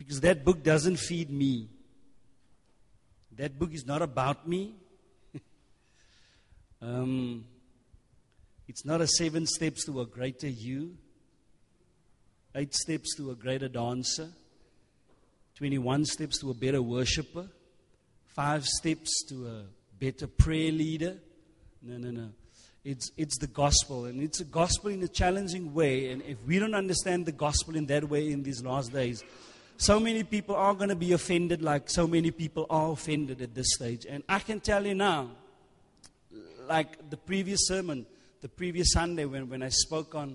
Because that book doesn't feed me. That book is not about me. It's not a 7 steps to a greater you, 8 steps to a greater dancer, 21 steps to a better worshiper, 5 steps to a better prayer leader. No. It's the gospel, and it's a gospel in a challenging way. And if we don't understand the gospel in that way in these last days, so many people are going to be offended like so many people are offended at this stage. And I can tell you now, like the previous sermon, the previous Sunday when I spoke on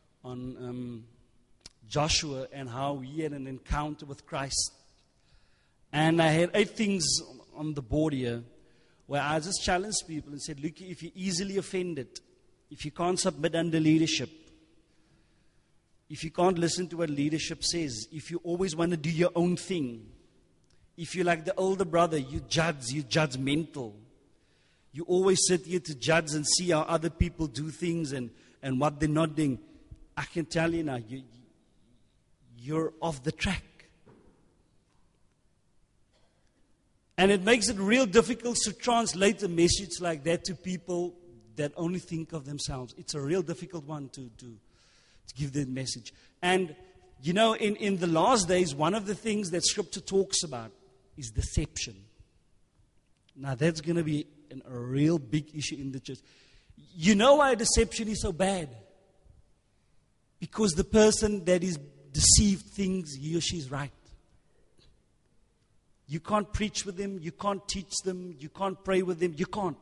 Joshua and how he had an encounter with Christ. And I had 8 things on the board here where I just challenged people and said, look, if you're easily offended, if you can't submit under leadership, if you can't listen to what leadership says, if you always want to do your own thing, if you're like the older brother, you're judgmental. You always sit here to judge and see how other people do things and what they're not doing. I can tell you now, you're off the track. And it makes it real difficult to translate a message like that to people that only think of themselves. It's a real difficult one to give that message. And, you know, in the last days, one of the things that Scripture talks about is deception. Now, that's going to be a real big issue in the church. You know why deception is so bad? Because the person that is deceived thinks he or she is right. You can't preach with them, you can't teach them, you can't pray with them, you can't.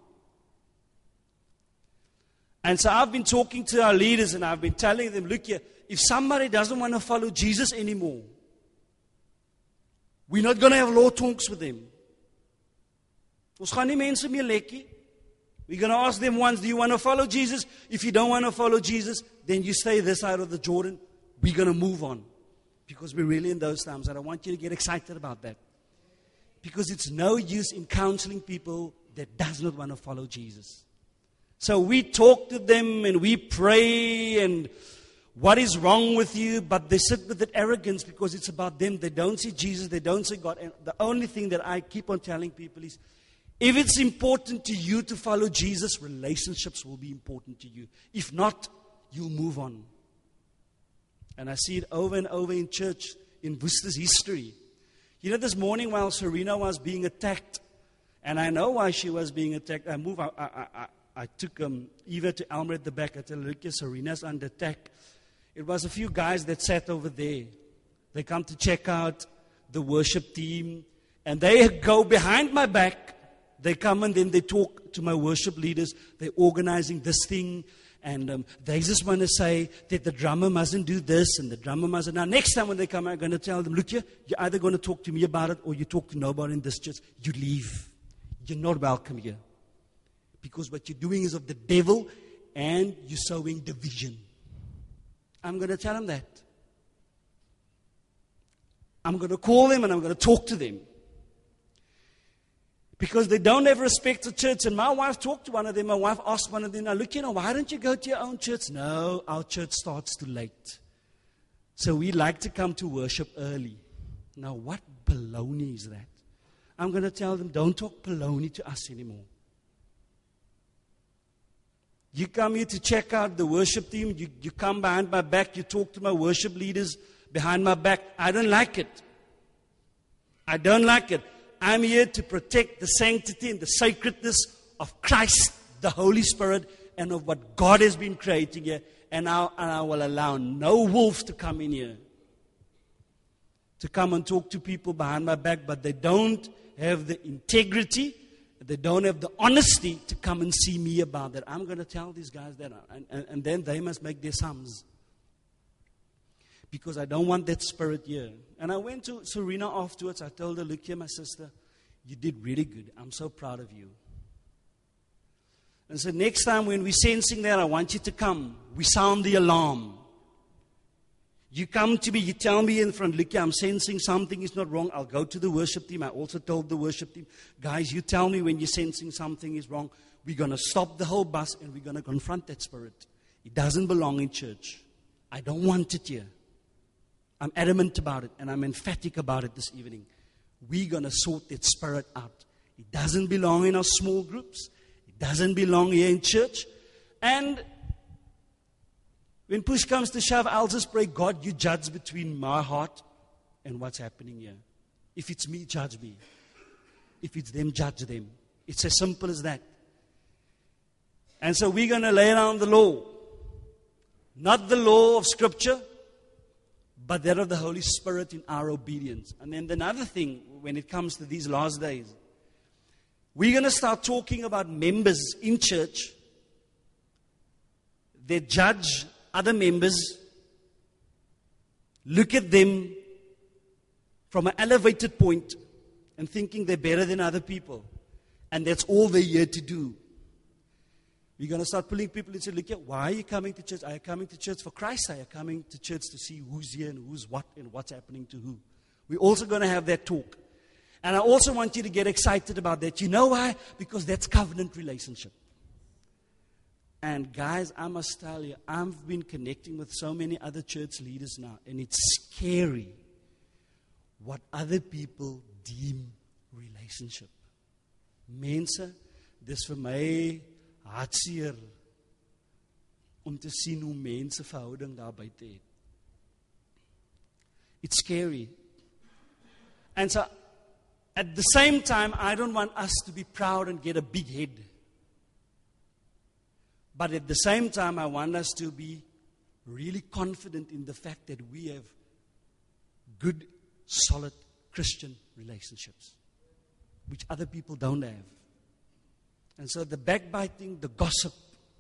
And so I've been talking to our leaders and I've been telling them, look here, if somebody doesn't want to follow Jesus anymore, we're not going to have law talks with them. Ons gaan nie mense meer lekkie. We're going to ask them once, do you want to follow Jesus? If you don't want to follow Jesus, then you stay this side of the Jordan. We're going to move on. Because we're really in those times. And I want you to get excited about that. Because it's no use in counseling people that does not want to follow Jesus. So we talk to them and we pray and what is wrong with you? But they sit with that arrogance because it's about them. They don't see Jesus. They don't see God. And the only thing that I keep on telling people is, if it's important to you to follow Jesus, relationships will be important to you. If not, you'll move on. And I see it over and over in church, in Worcester's history. You know, this morning while Serena was being attacked, and I know why she was being attacked, I took Eva to Elmer at the back. I tell her, look, Serena's under attack. It was a few guys that sat over there. They come to check out the worship team, and they go behind my back. They come and then they talk to my worship leaders. They're organizing this thing. And they just want to say that the drummer mustn't do this and the drummer mustn't. Now, next time when they come, I'm going to tell them, look here, you're either going to talk to me about it or you talk to nobody in this church. You leave. You're not welcome here. Because what you're doing is of the devil and you're sowing division. I'm going to tell them that. I'm going to call them and I'm going to talk to them. Because they don't have respect for church. And my wife talked to one of them. My wife asked one of them, now look, why don't you go to your own church? No, our church starts too late. So we like to come to worship early. Now what baloney is that? I'm going to tell them, don't talk baloney to us anymore. You come here to check out the worship team. You come behind my back. You talk to my worship leaders behind my back. I don't like it. I don't like it. I'm here to protect the sanctity and the sacredness of Christ, the Holy Spirit, and of what God has been creating here. And I will allow no wolf to come in here to come and talk to people behind my back, but they don't have the integrity, they don't have the honesty to come and see me about that. I'm going to tell these guys that, and then they must make their sums. Because I don't want that spirit here. And I went to Serena afterwards. I told her, look here, my sister, you did really good. I'm so proud of you. And so next time when we're sensing that, I want you to come. We sound the alarm. You come to me, you tell me in front, look here, I'm sensing something is not wrong. I'll go to the worship team. I also told the worship team, guys, you tell me when you're sensing something is wrong. We're going to stop the whole bus and we're going to confront that spirit. It doesn't belong in church. I don't want it here. I'm adamant about it, and I'm emphatic about it this evening. We're going to sort that spirit out. It doesn't belong in our small groups. It doesn't belong here in church. And when push comes to shove, I'll just pray, God, you judge between my heart and what's happening here. If it's me, judge me. If it's them, judge them. It's as simple as that. And so we're going to lay down the law. Not the law of Scripture, but that of the Holy Spirit in our obedience. And then another thing, when it comes to these last days, we're going to start talking about members in church that judge other members, look at them from an elevated point and thinking they're better than other people. And that's all they're here to do. We're going to start pulling people and say, look, why are you coming to church? Are you coming to church for Christ? Are you coming to church to see who's here and who's what and what's happening to who? We're also going to have that talk. And I also want you to get excited about that. You know why? Because that's covenant relationship. And guys, I must tell you, I've been connecting with so many other church leaders now, and it's scary what other people deem relationship. Mense, dis vir my hartseer om te sien hoe mense verhouding daar buite het. It's scary. And so, at the same time, I don't want us to be proud and get a big head. But at the same time, I want us to be really confident in the fact that we have good, solid Christian relationships, which other people don't have. And so the backbiting, the gossip,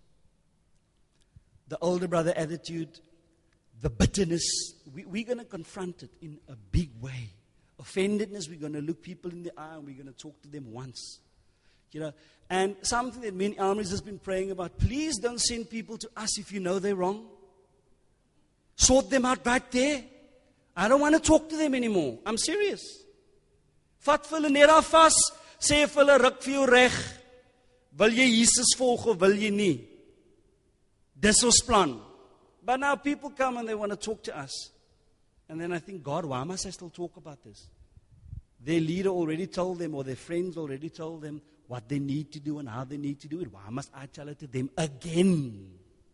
the older brother attitude, the bitterness, we're going to confront it in a big way. Offendedness, we're going to look people in the eye and we're going to talk to them once. You know, and something that me and Almaris has been praying about, please don't send people to us if you know they're wrong. Sort them out right there. I don't want to talk to them anymore. I'm serious. Vat vir hulle net af vas, sê vir hulle ruk vir jou reg. Wil jy Jesus volg of wil jy nie? Dis ons plan. But now people come and they want to talk to us. And then I think, God, why must I still talk about this? Their leader already told them, or their friends already told them what they need to do and how they need to do it. Why must I tell it to them again?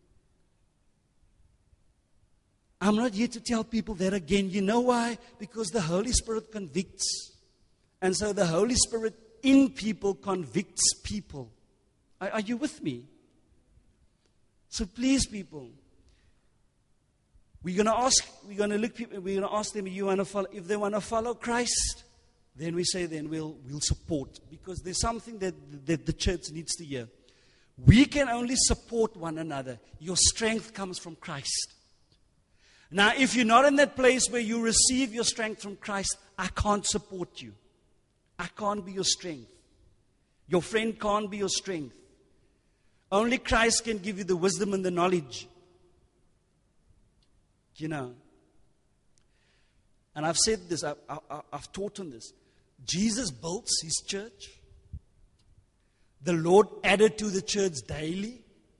I'm not here to tell people that again. You know why? Because the Holy Spirit convicts. And so the Holy Spirit in people convicts people. Are you with me? So please, people, we're going to look people, we're going to ask them, you want to follow? If they want to follow Christ, then we say, then we'll support. Because there's something that the church needs to hear. We can only support one another. Your strength comes from Christ. Now, if you're not in that place where you receive your strength from Christ, I can't support you. I can't be your strength. Your friend can't be your strength. Only Christ can give you the wisdom and the knowledge. You know. And I've said this, I've taught on this. Jesus built his church. The Lord added to the church daily.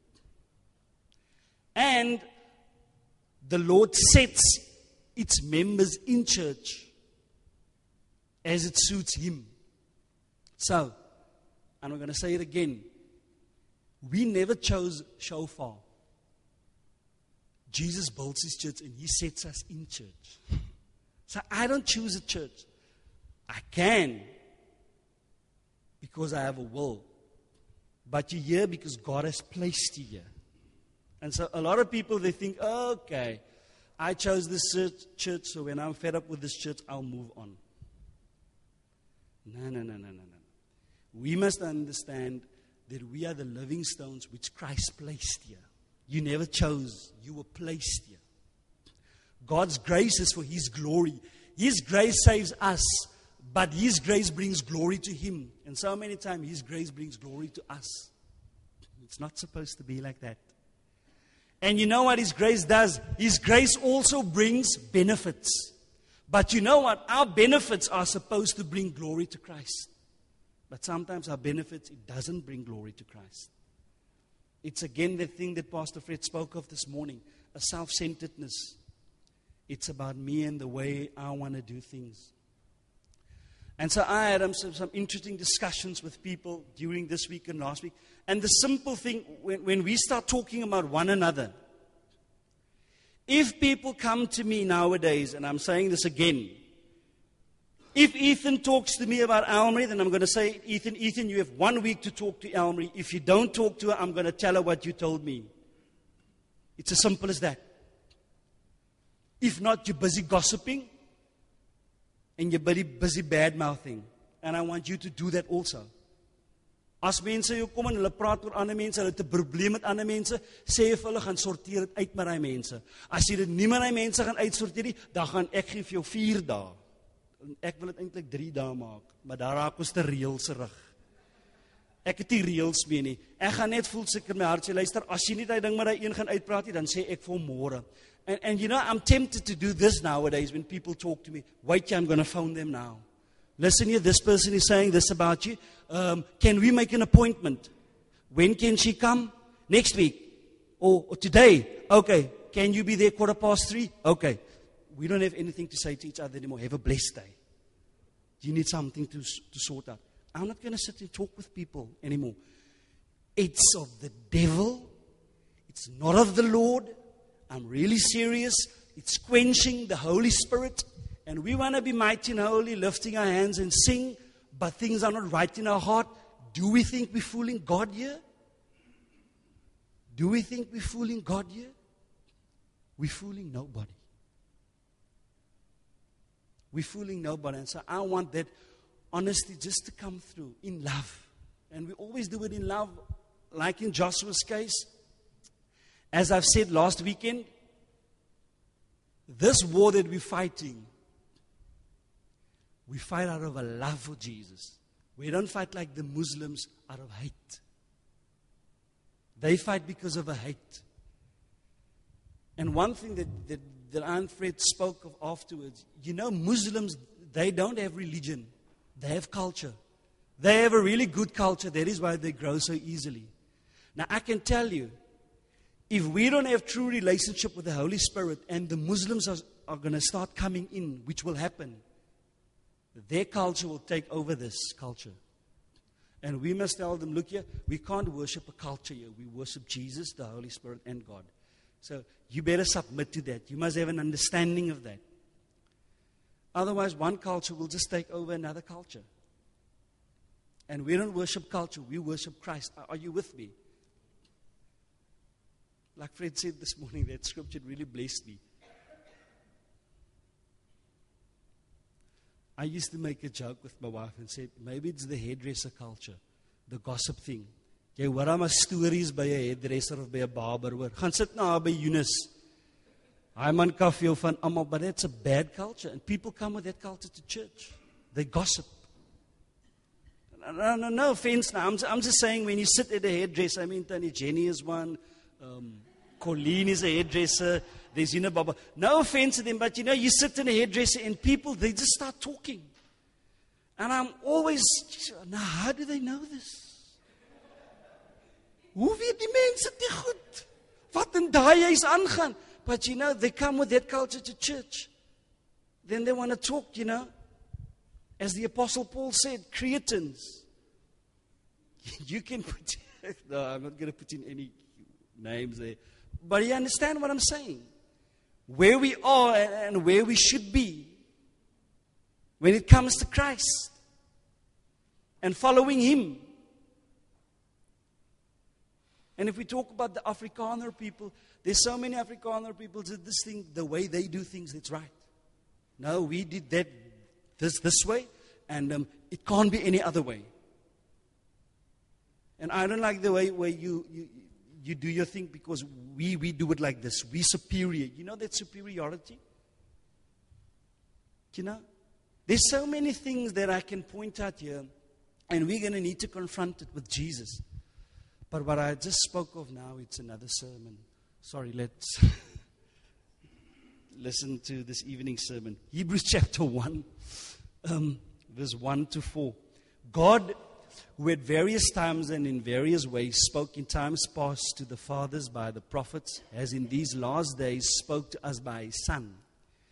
And the Lord sets its members in church as it suits him. So, and I'm going to say it again. We never chose shofar. Jesus builds his church and he sets us in church. So I don't choose a church. I can because I have a will. But you're here because God has placed you here. And so a lot of people, they think, okay, I chose this church, so when I'm fed up with this church, I'll move on. No. We must understand that we are the living stones which Christ placed here. You never chose. You were placed here. God's grace is for his glory. His grace saves us, but his grace brings glory to him. And so many times, his grace brings glory to us. It's not supposed to be like that. And you know what his grace does? His grace also brings benefits. But you know what? Our benefits are supposed to bring glory to Christ. But sometimes our benefits, it doesn't bring glory to Christ. It's again the thing that Pastor Fred spoke of this morning, a self-centeredness. It's about me and the way I want to do things. And so I had some interesting discussions with people during this week and last week. And the simple thing, when we start talking about one another, if people come to me nowadays, and I'm saying this again, if Ethan talks to me about Elmarie, then I'm going to say, Ethan, you have 1 week to talk to Elmarie. If you don't talk to her, I'm going to tell her what you told me. It's as simple as that. If not, you're busy gossiping and you're busy bad-mouthing. And I want you to do that also. As mense hier kom en hulle praat oor ander mense, hulle het 'n probleem met ander mense, sê jy vir hulle gaan sorteer dit uit met daai mense. As jy dit nie met daai mense gaan uitsorteer nie, dan gaan ek gee vir jou 4 dae. Ek wil dit eintlik 3 dae maak, maar daar raak ons te reëls rig. Ek het nie reëls meer nie. Ek gaan net voel seker my hart sê, luister, as jy nie daai ding met daai een gaan uitpraat nie, dan sê ek vir hom môre. And you know, I'm tempted to do this nowadays when people talk to me. Wait, I'm going to phone them now. Listen here, this person is saying this about you. Can we make an appointment? When can she come? Next week. Or today. Okay. Can you be there 3:15? Okay. We don't have anything to say to each other anymore. Have a blessed day. You need something to sort out. I'm not going to sit and talk with people anymore. It's of the devil. It's not of the Lord. I'm really serious. It's quenching the Holy Spirit. And we want to be mighty and holy, lifting our hands and sing, but things are not right in our heart. Do we think we're fooling God here? Do we think we're fooling God here? We're fooling nobody. We're fooling nobody. And so I want that honesty just to come through in love. And we always do it in love, like in Joshua's case. As I've said last weekend, this war that we're fighting, we fight out of a love for Jesus. We don't fight like the Muslims out of hate. They fight because of a hate. And one thing that Aunt Fred spoke of afterwards, you know, Muslims, they don't have religion. They have culture. They have a really good culture. That is why they grow so easily. Now, I can tell you, if we don't have true relationship with the Holy Spirit and the Muslims are going to start coming in, which will happen, their culture will take over this culture. And we must tell them, look here, we can't worship a culture here. We worship Jesus, the Holy Spirit, and God. So you better submit to that. You must have an understanding of that. Otherwise, one culture will just take over another culture. And we don't worship culture. We worship Christ. Are you with me? Like Fred said this morning, that scripture really blessed me. I used to make a joke with my wife and said, maybe it's the hairdresser culture, the gossip thing. Jy hoor maar stories by 'n hairdresser of by 'n barber hoor. Gaan sit na by Eunice. Hy man kaf jou van almal, but it's a bad culture. And people come with that culture to church. They gossip. No offense now. I'm just saying when you sit at a hairdresser, I mean, Tani Jenny is one. Colleen is a hairdresser. There's Baba. No offense to them, but you know, you sit in a hairdresser and people, they just start talking. And I'm always, now how do they know this? Hoe weet die mense dit goed? Wat in daai huis aangaan? But you know, they come with that culture to church. Then they want to talk, you know. As the Apostle Paul said, Cretans. You can put, no, I'm not going to put in any names there. But you understand what I'm saying? Where we are and where we should be when it comes to Christ and following Him. And if we talk about the Afrikaner people, there's so many Afrikaner people that this thing, the way they do things, it's right. No, we did that this way, and it can't be any other way. And I don't like the way you do your thing because we do it like this. We superior. You know that superiority? You know? There's so many things that I can point out here, and we're going to need to confront it with Jesus. But what I just spoke of now, it's another sermon. Sorry, let's listen to this evening sermon. Hebrews chapter 1, verse 1 to 4. God, who at various times and in various ways spoke in times past to the fathers by the prophets, has in these last days spoke to us by His Son,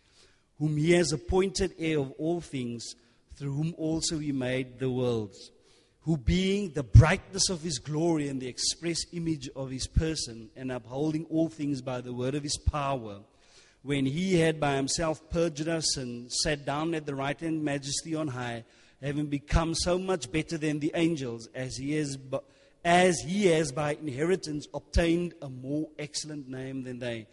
whom he has appointed heir of all things, through whom also he made the worlds, who being the brightness of his glory and the express image of his person, and upholding all things by the word of his power, when he had by himself purged us and sat down at the right hand majesty on high, having become so much better than the angels, as he has by inheritance obtained a more excellent name than they.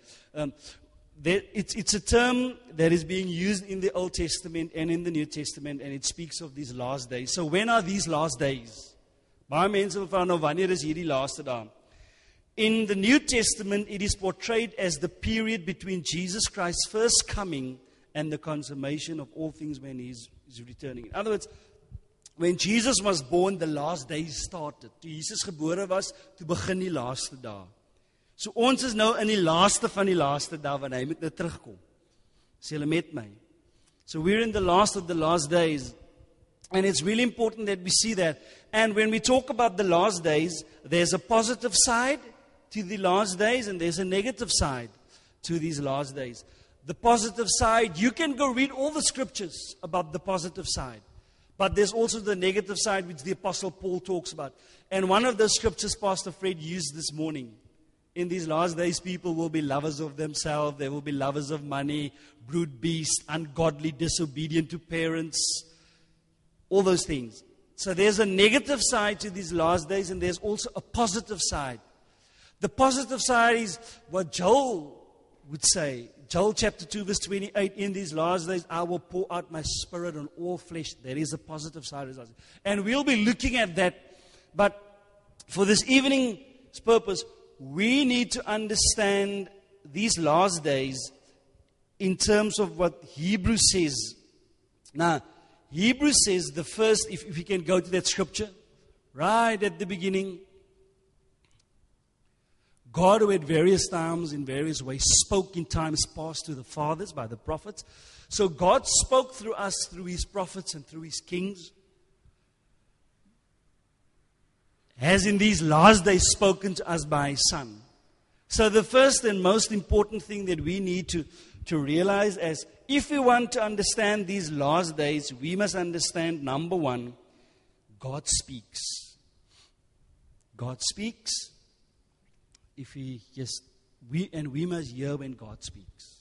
It's a term that is being used in the Old Testament and in the New Testament, and it speaks of these last days. So when are these last days? Baie mense wil vra nou wanneer is hierdie laaste dae? In the New Testament, it is portrayed as the period between Jesus Christ's first coming and the consummation of all things when he is returning. In other words, when Jesus was born, the last days started. Toe Jesus gebore was, toe begin die laaste dae. So ons is nou in die laaste van die laaste dae, want hy moet nou terugkom. Sê julle met my. So we're in the last of the last days. And it's really important that we see that. And when we talk about the last days, there's a positive side to the last days, and there's a negative side to these last days. The positive side, you can go read all the scriptures about the positive side. But there's also the negative side, which the Apostle Paul talks about. And one of those scriptures Pastor Fred used this morning. In these last days, people will be lovers of themselves. They will be lovers of money, brute beasts, ungodly, disobedient to parents. All those things. So there's a negative side to these last days, and there's also a positive side. The positive side is what Joel would say. Joel chapter 2 verse 28, in these last days I will pour out my spirit on all flesh. There is a positive side. And we'll be looking at that. But for this evening's purpose, we need to understand these last days in terms of what Hebrews says. Now, Hebrews says the first, if we can go to that scripture, right at the beginning, God, who at various times, in various ways, spoke in times past to the fathers by the prophets. So God spoke through us, through His prophets and through His kings, has in these last days spoken to us by His Son. So the first and most important thing that we need to realize is, if we want to understand these last days, we must understand, number one, God speaks. God speaks. We must hear when God speaks.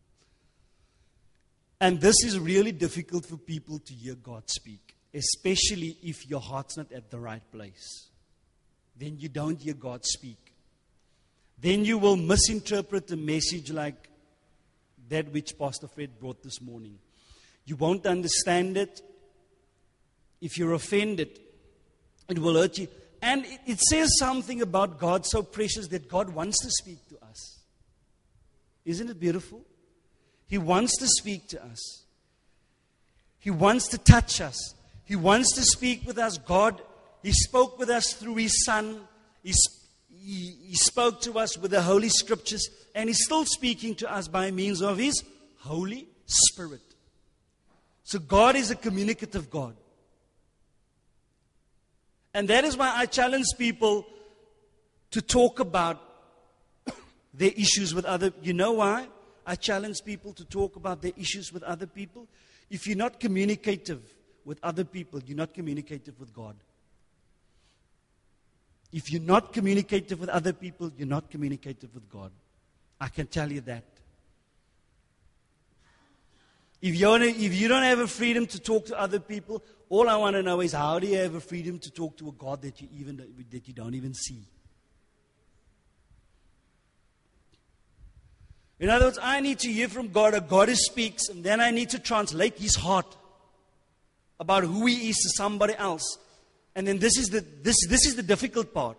And this is really difficult for people to hear God speak, especially if your heart's not at the right place. Then you don't hear God speak. Then you will misinterpret a message like that which Pastor Fred brought this morning. You won't understand it. If you're offended, it will hurt you. And it says something about God so precious that God wants to speak to us. Isn't it beautiful? He wants to speak to us. He wants to touch us. He wants to speak with us. God, He spoke with us through His Son. He spoke to us with the Holy Scriptures. And He's still speaking to us by means of His Holy Spirit. So God is a communicative God. And that is why I challenge people to talk about their issues with other. You know why? I challenge people to talk about their issues with other people. If you're not communicative with other people, you're not communicative with God. If you're not communicative with other people, you're not communicative with God. I can tell you that. If you don't have a freedom to talk to other people, all I want to know is, how do you have a freedom to talk to a God that you don't even see? In other words, I need to hear from God, a God who speaks, and then I need to translate His heart about who He is to somebody else. And then this is the difficult part.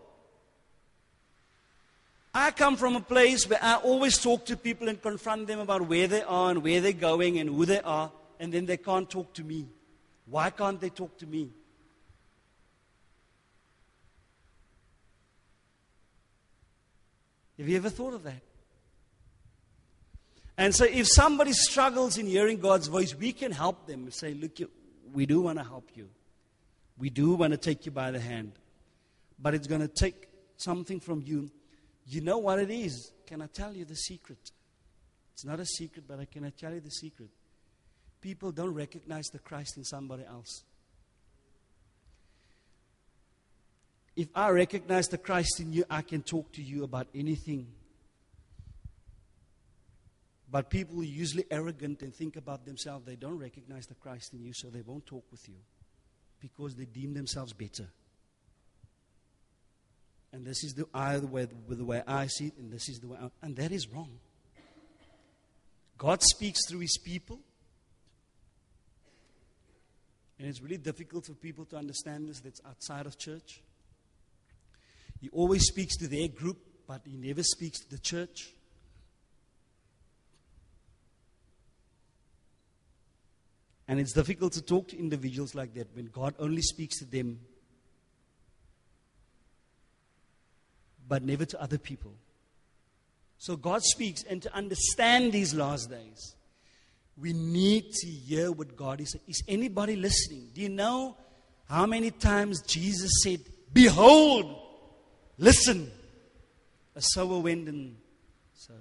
I come from a place where I always talk to people and confront them about where they are and where they're going and who they are, and then they can't talk to me. Why can't they talk to me? Have you ever thought of that? And so if somebody struggles in hearing God's voice, we can help them and say, look, we do want to help you. We do want to take you by the hand. But it's going to take something from you. You know what it is? Can I tell you the secret? It's not a secret, but can I tell you the secret? people don't recognize the Christ in somebody else. If I recognize the Christ in you, I can talk to you about anything. But people are usually arrogant and think about themselves. They don't recognize the Christ in you, so they won't talk with you because they deem themselves better. And this is the way I see it, and this is the way and that is wrong. God speaks through His people. And it's really difficult for people to understand this that's outside of church. He always speaks to their group, but He never speaks to the church. And it's difficult to talk to individuals like that when God only speaks to them, but never to other people. So God speaks, and to understand these last days, we need to hear what God is saying. Is anybody listening? Do you know how many times Jesus said, "Behold, listen"? A sower went and sowed.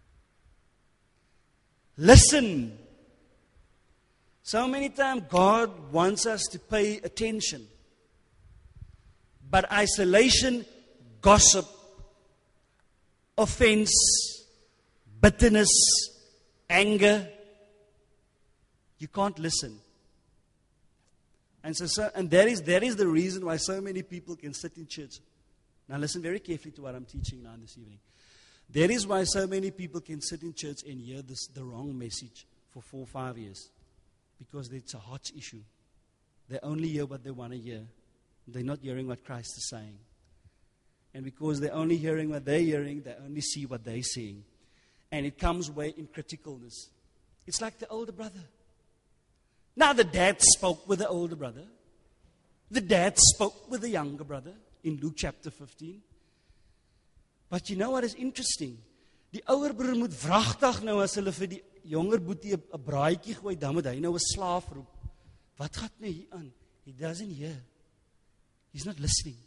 Listen. So many times God wants us to pay attention. But isolation, gossip, offense, bitterness, anger, you can't listen. And that is the reason why so many people can sit in church. Now listen very carefully to what I'm teaching now this evening. That is why so many people can sit in church and hear the wrong message for 4 or 5 years. Because it's a hot issue. They only hear what they want to hear. They're not hearing what Christ is saying. And because they're only hearing what they're hearing, they only see what they're seeing. And it comes away in criticalness. It's like the older brother. Now the dad spoke with the older brother. The dad spoke with the younger brother in Luke chapter 15. But you know what is interesting? Die ouer broer moet wragtig nou as hulle vir die jonger boetie 'n braaitjie gooi, dan moet hy nou 'n slaaf roep. Wat gaan nou hier aan? He doesn't hear. He's not listening.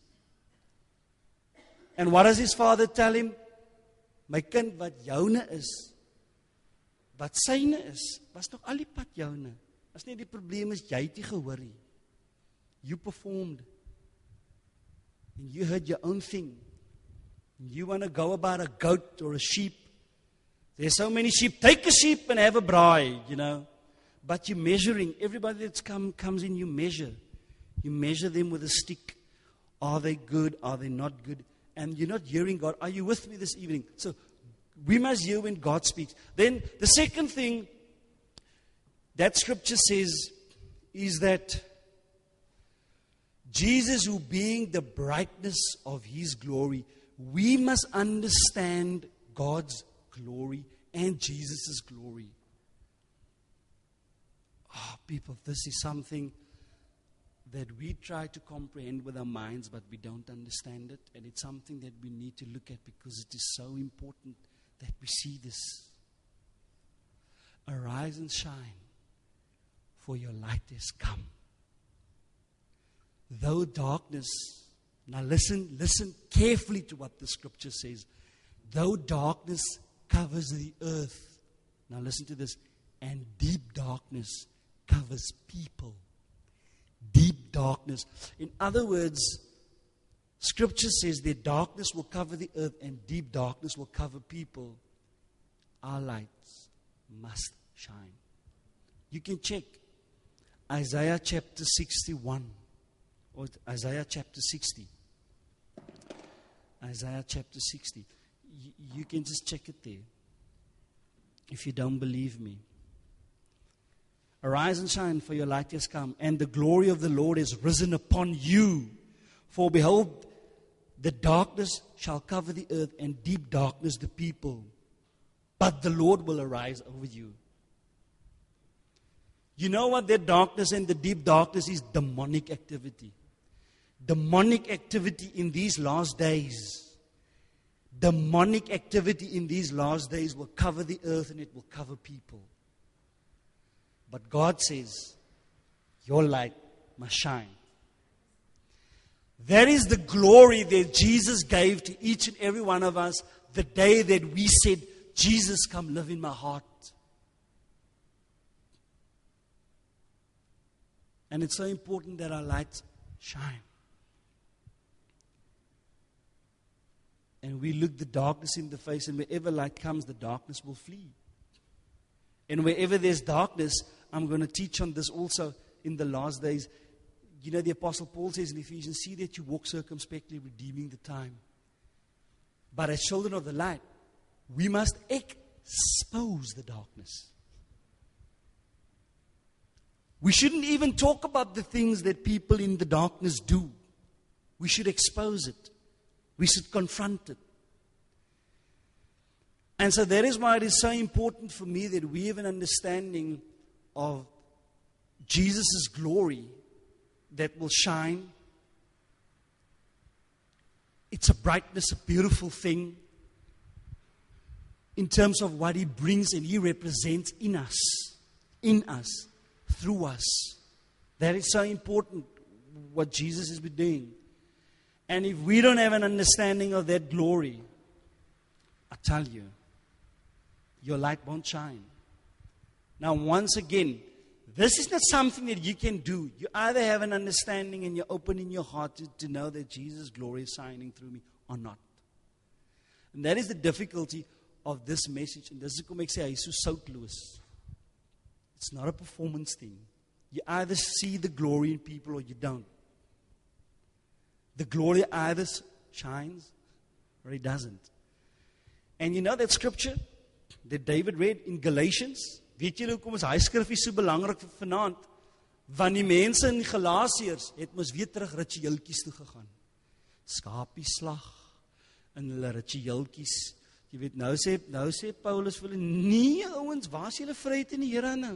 And what does his father tell him? My kind, wat joune is, wat syne is, was nog al die pad joune. As nie die probleem is, jy het nie gehoor nie. You performed. And you heard your own thing. And you want to go about a goat or a sheep. There's so many sheep. Take a sheep and have a braai, you know. But you're measuring. Everybody that's comes in, you measure. You measure them with a stick. Are they good? Are they not good? And you're not hearing God. Are you with me this evening? So we must hear when God speaks. Then the second thing that scripture says is that Jesus, who being the brightness of His glory, we must understand God's glory and Jesus' glory. Oh, people, this is something that we try to comprehend with our minds, but we don't understand it. And it's something that we need to look at because it is so important that we see this. Arise and shine, for your light has come. Though darkness, now listen carefully to what the scripture says. Though darkness covers the earth, now listen to this, and deep darkness covers people. Deep darkness. In other words, scripture says that darkness will cover the earth and deep darkness will cover people. Our lights must shine. You can check Isaiah chapter 61 or Isaiah chapter 60. Isaiah chapter 60. You can just check it there if you don't believe me. Arise and shine, for your light has come, and the glory of the Lord is risen upon you. For behold, the darkness shall cover the earth, and deep darkness the people. But the Lord will arise over you. You know what that darkness and the deep darkness is? Demonic activity. Demonic activity in these last days. Demonic activity in these last days will cover the earth and it will cover people. But God says, your light must shine. That is the glory that Jesus gave to each and every one of us the day that we said, Jesus, come live in my heart. And it's so important that our lights shine. And we look the darkness in the face, and wherever light comes, the darkness will flee. And wherever there's darkness, I'm going to teach on this also in the last days. You know, the Apostle Paul says in Ephesians, see that you walk circumspectly, redeeming the time. But as children of the light, we must expose the darkness. We shouldn't even talk about the things that people in the darkness do. We should expose it. We should confront it. And so that is why it is so important for me that we have an understanding of Jesus' glory that will shine. It's a brightness, a beautiful thing in terms of what He brings and He represents in us, through us. That is so important, what Jesus has been doing. And if we don't have an understanding of that glory, I tell you, your light won't shine. Now, once again, this is not something that you can do. You either have an understanding and you're opening your heart to know that Jesus' glory is shining through me or not. And that is the difficulty of this message. And this is hoekom ek sê hy is so soutloos. It's not a performance thing. You either see the glory in people or you don't. The glory either shines or it doesn't. And you know that scripture that David read in Galatians? Weet julle hoekom is hy skrifgie so belangrik vir vanaand? Want die mense in Galasiërs het mos weer terug ritueeltjies toe gegaan. Skaapie slag in hulle ritueeltjies. Jy weet, nou sê Paulus vir hulle, nee ouens, waar is julle vryheid in die Here nou?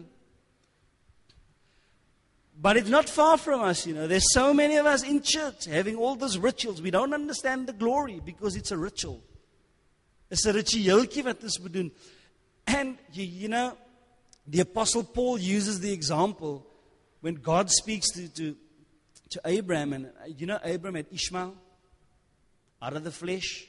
But it's not far from us, you know. There's so many of us in church having all those rituals. We don't understand the glory because it's a ritual. It's a ritueeltjie wat ons moet doen. And, you know, the Apostle Paul uses the example when God speaks to Abraham. And, you know, Abraham had Ishmael out of the flesh.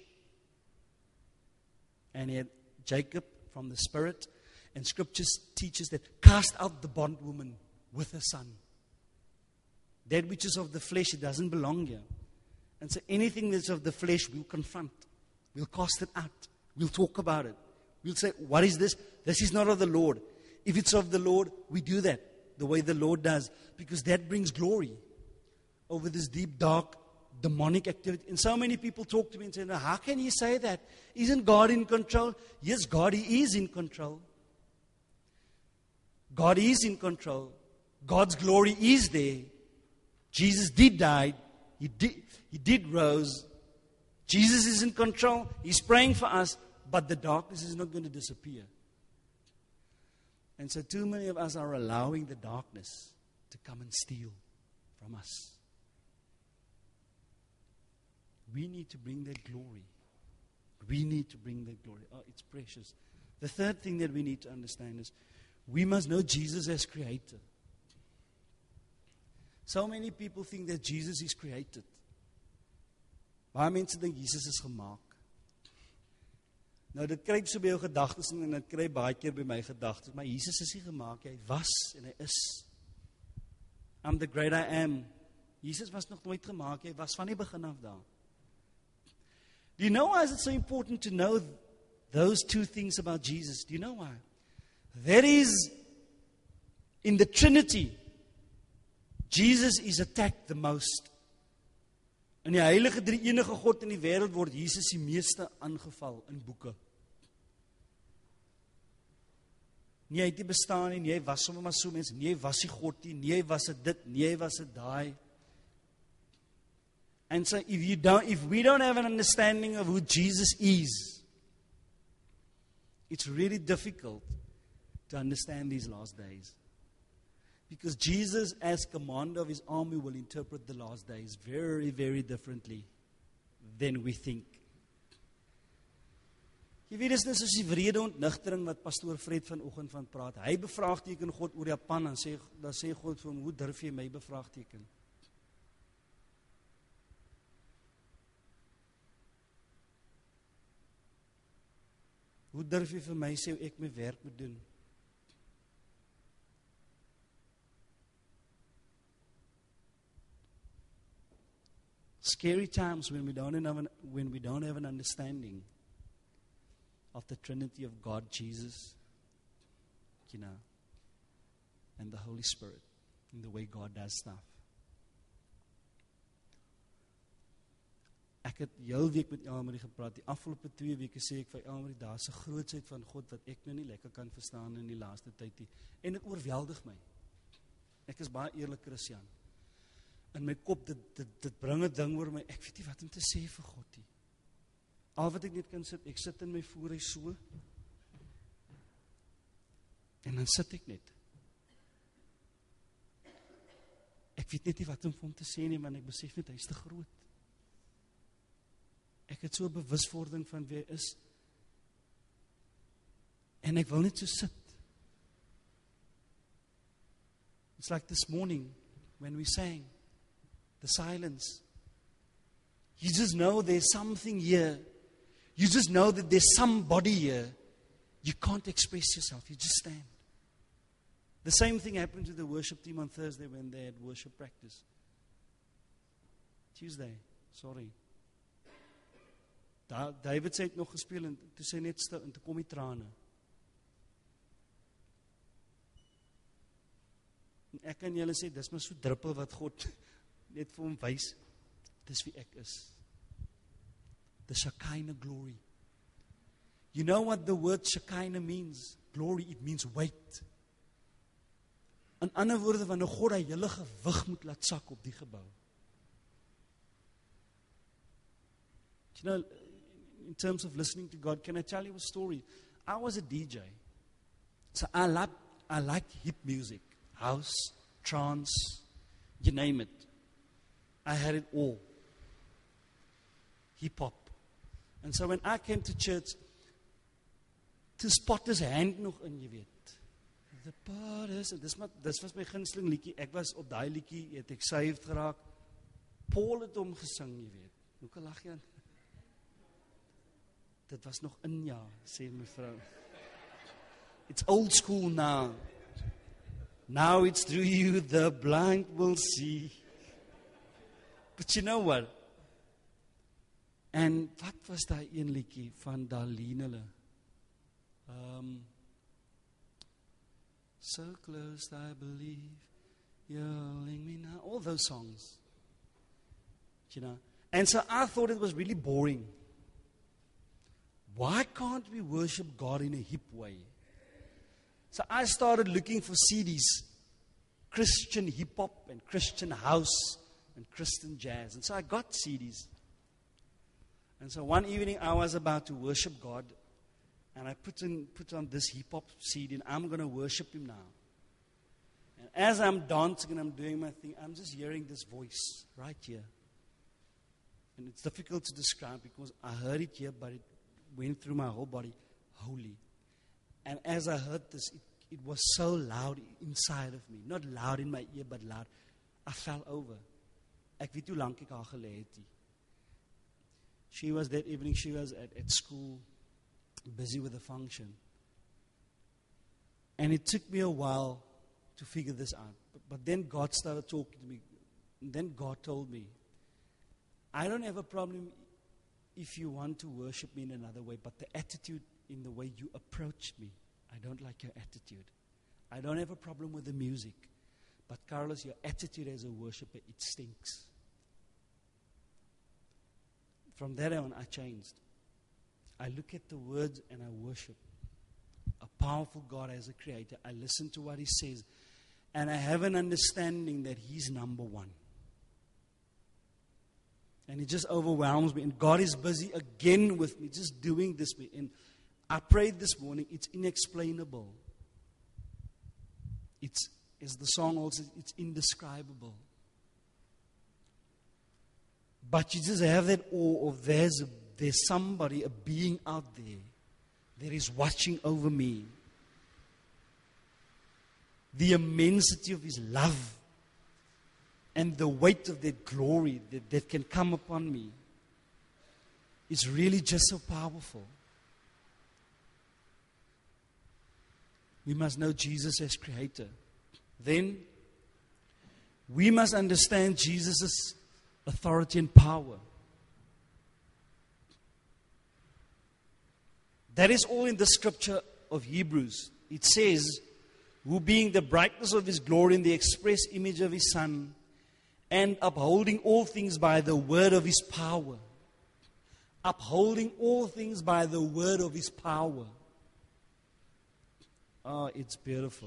And he had Jacob from the spirit. And Scripture teaches that cast out the bondwoman with her son. That which is of the flesh, it doesn't belong here. And so anything that's of the flesh, we'll confront. We'll cast it out. We'll talk about it. We'll say, what is this? This is not of the Lord. If it's of the Lord, we do that the way the Lord does. Because that brings glory over this deep, dark, demonic activity. And so many people talk to me and say, no, how can you say that? Isn't God in control? Yes, God, He is in control. God is in control. God's glory is there. Jesus did die. He did rose. Jesus is in control. He's praying for us. But the darkness is not going to disappear. And so too many of us are allowing the darkness to come and steal from us. We need to bring that glory. We need to bring that glory. Oh, it's precious. The third thing that we need to understand is we must know Jesus as creator. So many people think that Jesus is created. Baie mense dink Jesus is gemaak. Nou dit kruip so by jou gedagtes en dit kry baie keer by my gedagtes, maar Jesus is nie gemaak, hy was en hy is. I'm the great I am. Jesus was nog nooit gemaak, hy was van die begin af daar. Do you know why is it so important to know those two things about Jesus? Do you know why? That is, in the Trinity, Jesus is attacked the most. In die heilige drie-enige God in die wêreld word Jesus die meeste aangeval in boeke. Nie hy het nie bestaan nie, nie hy was sommer maar so mense, nie hy was die God nie, nie hy was dit, nie hy was daai. And so if we don't have an understanding of who Jesus is, it's really difficult to understand these last days. Because Jesus, as commander of His army, will interpret the last days very, very differently than we think. Jy weet, dis soos die wrede ontnigtering wat pastoor Fred vanoggend van praat. Hy bevraagteken God oor Japan en dan sê God vir hom, hoe durf jy my bevraagteken? Hoe durf jy vir my sê hoe ek my werk moet doen? Scary times when we don't have an understanding of the Trinity of God, Jesus, and the Holy Spirit, in the way God does stuff. Ek het heel week met Elmarie gepraat. Die afgelope 2 weke sê ek vir Elmarie, daar's 'n grootsheid van God wat ek nou nie lekker kan verstaan in die laaste tyd nie. En dit oorweldig my. Ek is baie eerlik Christian. In my kop, dit bring 'n ding oor my. Ek weet nie wat om te sê vir God nie. Al wat ek net kan sit, ek sit in my voerhuis so. En dan sit ek net. Ek weet net nie wat om vir hom te sê nie, want ek besef net, hy is te groot. Ek het so 'n bewuswording van wie hy is. En ek wil net so sit. It's like this morning, when we sang, the silence. You just know there's something here. You just know that there's somebody here. You can't express yourself. You just stand. The same thing happened to the worship team on Thursday when they had worship practice. Tuesday, sorry. David sê het nog gespeel en toe sê net stil en toe kom die trane. En ek kan julle sê, dis maar so druppel wat God net vir hom wys, dis wie ek is. The Shekinah glory. You know what the word Shekinah means? Glory, it means weight. In ander woorde, wanneer God hy hele gewig moet laat sak op die gebou. You know, in terms of listening to God, can I tell you a story? I was a DJ. So I like hip music. House, trance, you name it. I had it all. Hip-hop. And so when I came to church, toe spot is hand nog in, jy weet. The Potters, dis was my gunsteling liedjie. Ek was op daai liedjie, het ek saved geraak. Paul het hom gesing, jy weet. Hoekom lag jy aan? Dit was nog in ja, sê mevrou. It's old school now. Now it's through you the blind will see. But you know what? En wat was daai een liedjie van Darlene hulle? So close I believe you're holding me now. All those songs. You know. And so I thought it was really boring. Why can't we worship God in a hip way? So I started looking for CDs, Christian hip-hop and Christian house and Christian jazz. And so I got CDs. And so one evening I was about to worship God, and I put on this hip-hop CD, and I'm going to worship Him now. And as I'm dancing and I'm doing my thing, I'm just hearing this voice right here. And it's difficult to describe because I heard it here, but it went through my whole body, holy. And as I heard this, it was so loud inside of me. Not loud in my ear, but loud. I fell over. Ek weet hoe lank ek haar gelê het. She was that evening, she was at school, busy with a function. And it took me a while to figure this out. But then God started talking to me. And then God told me, I don't have a problem if you want to worship me in another way, but the attitude in the way you approach me, I don't like your attitude. I don't have a problem with the music, but Carlos, your attitude as a worshiper, it stinks. From that on, I changed. I look at the words and I worship a powerful God as a creator. I listen to what He says, and I have an understanding that He's number one. And it just overwhelms me. And God is busy again with me, just doing this. And I prayed this morning, it's inexplainable. It's, as the song also, it's indescribable. But you just have that awe of there's somebody, a being out there that is watching over me. The immensity of His love and the weight of that glory that can come upon me is really just so powerful. We must know Jesus as creator. Then we must understand Jesus' authority and power. That is all in the scripture of Hebrews. It says, who being the brightness of his glory and the express image of his Son, and upholding all things by the word of his power. Upholding all things by the word of his power. Oh, it's beautiful.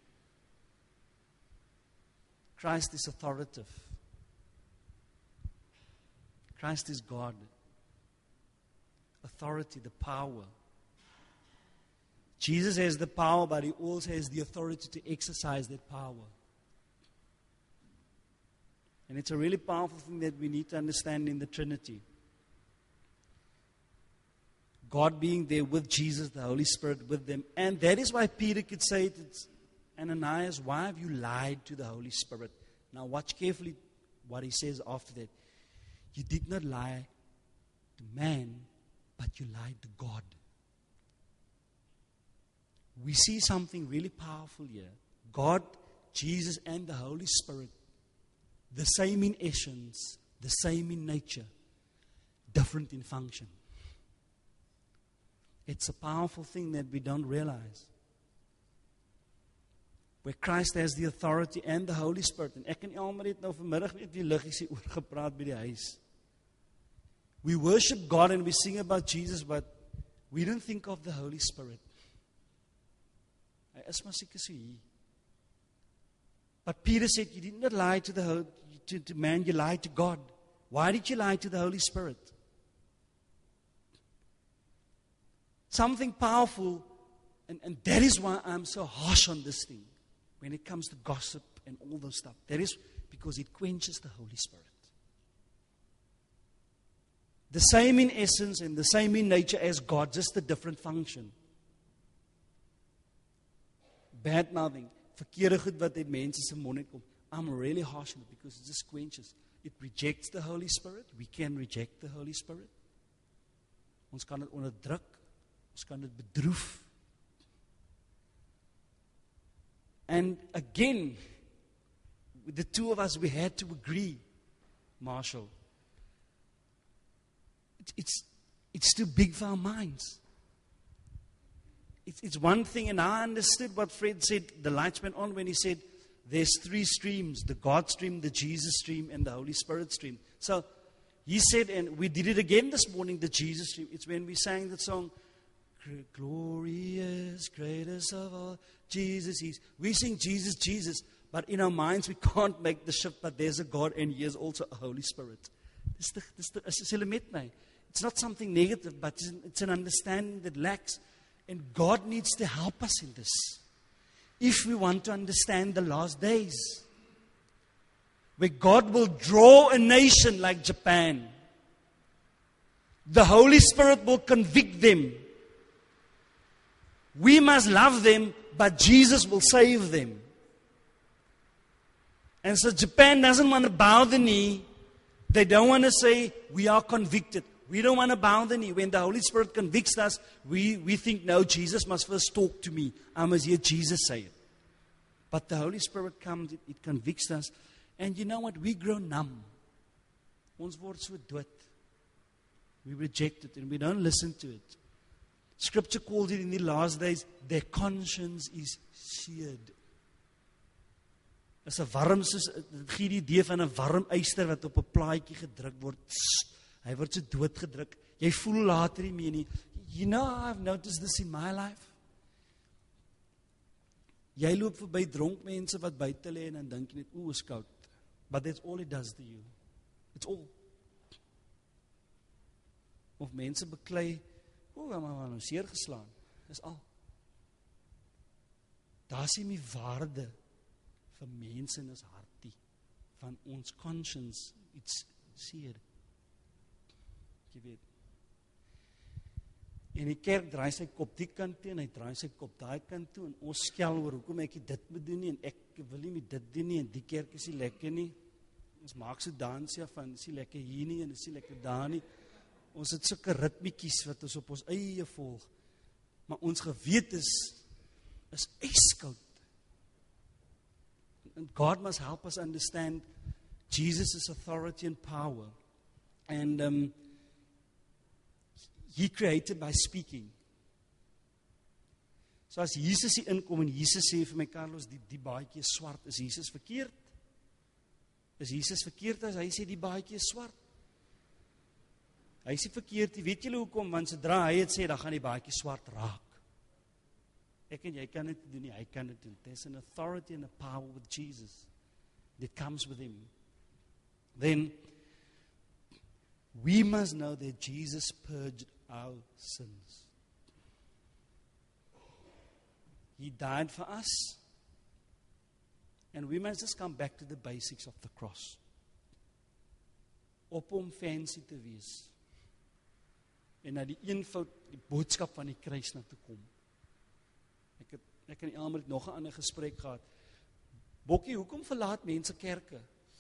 Christ is authoritative. Christ is God. Authority, the power. Jesus has the power, but he also has the authority to exercise that power. And it's a really powerful thing that we need to understand in the Trinity. God being there with Jesus, the Holy Spirit with them. And that is why Peter could say to Ananias, why have you lied to the Holy Spirit? Now watch carefully what he says after that. You did not lie to man, but you lied to God. We see something really powerful here. God, Jesus, and the Holy Spirit, the same in essence, the same in nature, different in function. It's a powerful thing that we don't realize. Where Christ has the authority and the Holy Spirit. En ek en Elmer het nou vanmiddag met die liggies hier oor gepraat by die huis. We worship God and we sing about Jesus, but we don't think of the Holy Spirit. Hy is maar seker so hier. But Peter said, you did not lie to man, you lied to God. Why did you lie to the Holy Spirit? Something powerful, and that is why I'm so harsh on this thing. When it comes to gossip and all those stuff. That is because it quenches the Holy Spirit. The same in essence and the same in nature as God, just a different function. Bad mouthing, verkeerde goed wat uit mense se mond uitkom. I'm really harsh on it because it just quenches. It rejects the Holy Spirit. We can reject the Holy Spirit. Ons kan dit onderdruk. Ons kan dit bedroef. And again, the two of us, we had to agree, Marshall. It's too big for our minds. It's one thing, and I understood what Fred said, the lights went on when he said, there's three streams, the God stream, the Jesus stream, and the Holy Spirit stream. So, he said, and we did it again this morning, the Jesus stream. It's when we sang the song, glorious, greatest of all, Jesus is. We sing Jesus, Jesus, but in our minds we can't make the shift, but there's a God and he is also a Holy Spirit. It's not something negative, but it's an understanding that lacks. And God needs to help us in this. If we want to understand the last days, where God will draw a nation like Japan, the Holy Spirit will convict them. We must love them, but Jesus will save them. And so Japan doesn't want to bow the knee. They don't want to say, we are convicted. We don't want to bow the knee. When the Holy Spirit convicts us, we think, no, Jesus must first talk to me. I must hear Jesus say it. But the Holy Spirit comes, it convicts us. And you know what? We grow numb. Ons word so dood. We reject it and we don't listen to it. Scripture calls it in the last days, their conscience is seared. As 'n warm, soos, dit gee die idee van 'n warm yster wat op 'n plaatjie gedruk word. Hy word so doodgedruk. Jy voel later nie meer nie. You know, I've noticed this in my life. Jy loop verby dronk mense wat buite lê en dan dink jy net, ooh, is koud. But that's all it does to you. It's all. Of mense beklei, ooh, maar nou seer geslaan. Dis al. Daar is nie waarde vir mense in ons hartie, van ons conscience, iets seer. Jy weet. En die kerk draai sy kop die kant toe, en hy draai sy kop daai kant toe, en ons skel oor, hoekom ek dit moet doen nie, en ek wil nie met dit doen nie, en die kerk is nie lekker nie. Ons maak so dansie van, is nie lekker hier nie, en is nie lekker daar nie. Ons het sulke ritmiekies wat ons op ons eie volg. Maar ons gewete is ijskoud. And God must help us understand Jesus' authority and power. And He created by speaking. So as Jesus hier inkom en Jesus sê vir my, Carlos, die baadjie is swart, is Jesus verkeerd? Is Jesus verkeerd as hy sê die baadjie is swart? Hy sê verkeerd, weet julle hoekom? Want sodra hy het sê, dan gaan die baadjie swart raak. Ek en jy kan dit doen nie, hy kan dit doen. There's an authority and a power with Jesus that comes with Him. Then, we must know that Jesus purged our sins. He died for us. And we must just come back to the basics of the cross. Op om fancy te wees. En na die eenvoud, die boodskap van die kruis na te kom. Ek en Elmer het nog 'n ander gesprek gehad. Bokkie, hoekom verlaat mense kerke?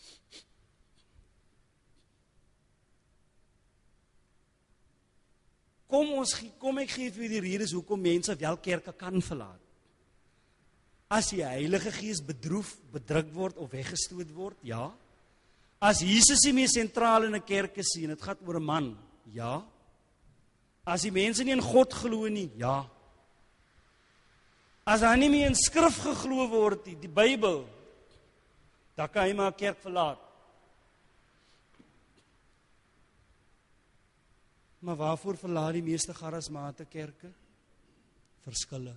Kom ek gee vir die redes hoekom mense wel kerke kan verlaat. As die Heilige Gees bedroef, bedruk word of weggestoot word, ja. As Jesus nie meer sentraal in 'n kerk is nie, dit gaan oor 'n man, ja. As die mense nie in God glo nie, ja. As daar nie meer in skrif geglo word nie, die Bybel, dan kan jy maar 'n kerk verlaat. Maar waarvoor verlaat die meeste charismate kerke? Verskille.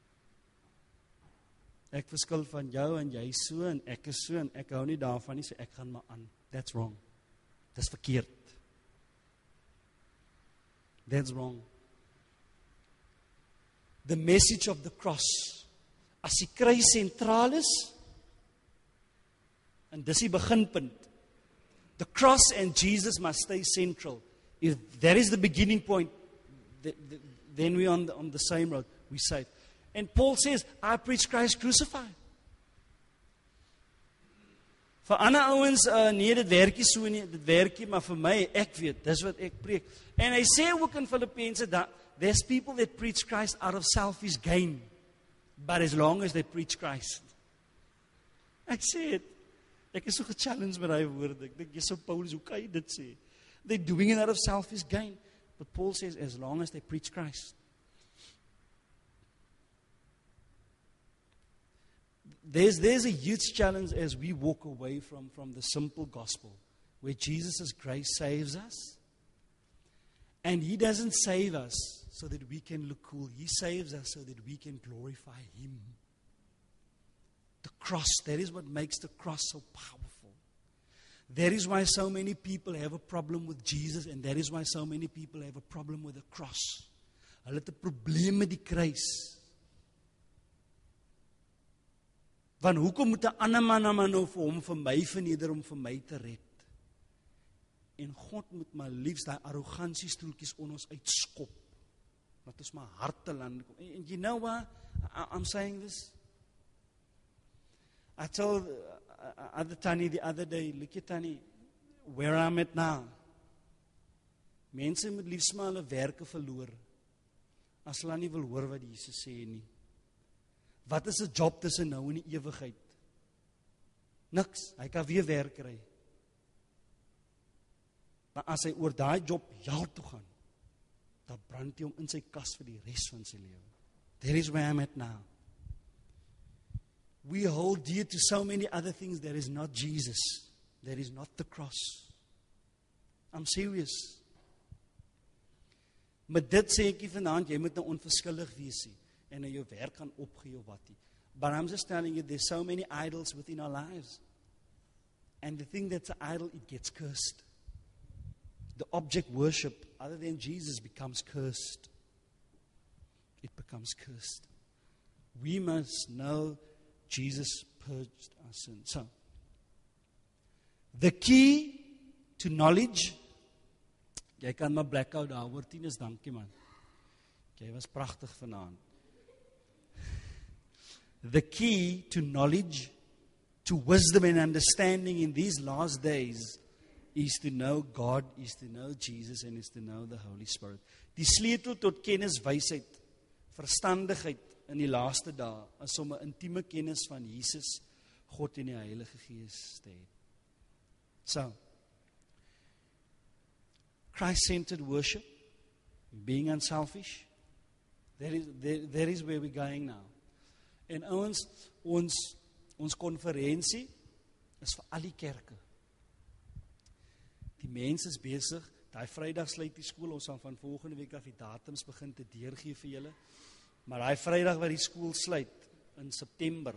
Ek verskil van jou en jy so en ek is so en ek hou nie daarvan nie, so ek gaan maar aan. That's wrong. Dis verkeerd. That's wrong. The message of the cross. As die kruis sentraal is, en dis die beginpunt. The cross and Jesus must stay central. If that is the beginning point, then we're on the same road. We're safe. And Paul says, I preach Christ crucified. Vir ander ouens, nee, dit werkie so nie, dit werkie, maar vir my, ek weet, dis wat ek preek. En hy sê ook in Filippense, that there's people that preach Christ out of selfish gain, but as long as they preach Christ. Ek sê het, ek is so gechallenged met die woorde, ek dink, jy so Paulus, hoe kan jy dit sê? They're doing it out of selfish gain, but Paul says, as long as they preach Christ. There's a huge challenge as we walk away from the simple gospel, where Jesus' grace saves us. And He doesn't save us so that we can look cool. He saves us so that we can glorify Him. The cross, that is what makes the cross so powerful. That is why so many people have a problem with Jesus, and that is why so many people have a problem with the cross. Hulle het 'n probleem met die kruis. Want hoekom moet 'n ander man nou vir hom vir my verneder om vir my te red? En God moet maar liefs daai arrogansiestoeltjies on ons uitskop. Dat ons maar harte land kom. And you know what? I'm saying this. I told other Tani the other day, look at Tani, where I'm at now. Mense moet liefs maar hulle werke verloor, as hulle nie wil hoor wat Jesus sê nie. Wat is 'n job tussen nou en die ewigheid? Niks, hy kan weer werk kry. Maar as hy oor daai job hel toe gaan, dan brand hy hom in sy kas vir die res van sy lewe. That is where I'm at now. We hold dear to so many other things that is not Jesus, that is not the cross. I'm serious. Met dit sê ek nie vanaand, jy moet nou onverskillig wees nie, en nou jou werk gaan opgee of wat nie. But I'm just telling you, there's so many idols within our lives. And the thing that's an idol, it gets cursed. The object worship, other than Jesus, becomes cursed. It becomes cursed. We must know Jesus purged our sins. So, the key to knowledge, jy kan maar blackout daar oor, Tinus, dankie man. Jy was pragtig vanaand. The key to knowledge, to wisdom and understanding in these last days is to know God, is to know Jesus, and is to know the Holy Spirit. Die sleutel tot kennis, wysheid, verstandigheid in die laaste dae is om 'n intieme kennis van Jesus, God en die Heilige Gees te hê. So, Christ-centered worship, being unselfish, that is where we're going now. En ons konferensie is vir al die kerke. Die mense is besig, daai Vrydag sluit die skool, ons sal van volgende week af die datums begin te deurgee vir julle. Maar daai Vrydag wat die skool sluit, in September,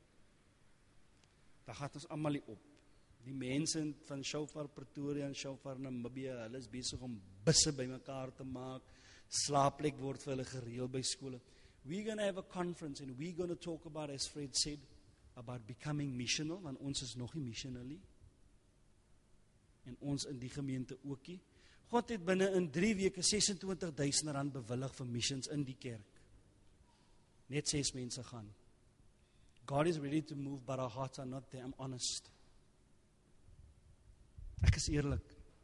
dan gaan ons almal hier op. Die mense van Shofar Pretoria en Shofar Namibia, hulle is besig om busse bymekaar te maak, slaapplek word vir hulle gereël by skole. We're going to have a conference and we're going to talk about, as Fred said, about becoming missional, want ons is nog nie missionally. En ons in die gemeente ookie. God het binne in 3 weke R26,000 bewillig vir missions in die kerk. Net 6 mense gaan. God is ready to move, but our hearts are not there. I'm honest. Ek is eerlik.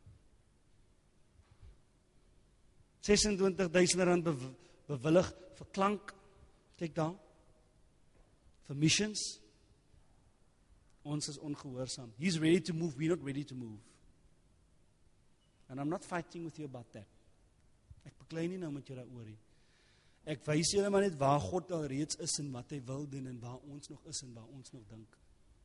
R26,000 bewillig vir klank, kyk daar, vir missions. Ons is ongehoorsaam. He's ready to move, we're not ready to move. And I'm not fighting with you about that. Ek beklei nie nou met jou daaroor nie. Ek wys julle maar net waar God al reeds is en wat hy wil doen en waar ons nog is en waar ons nog dink.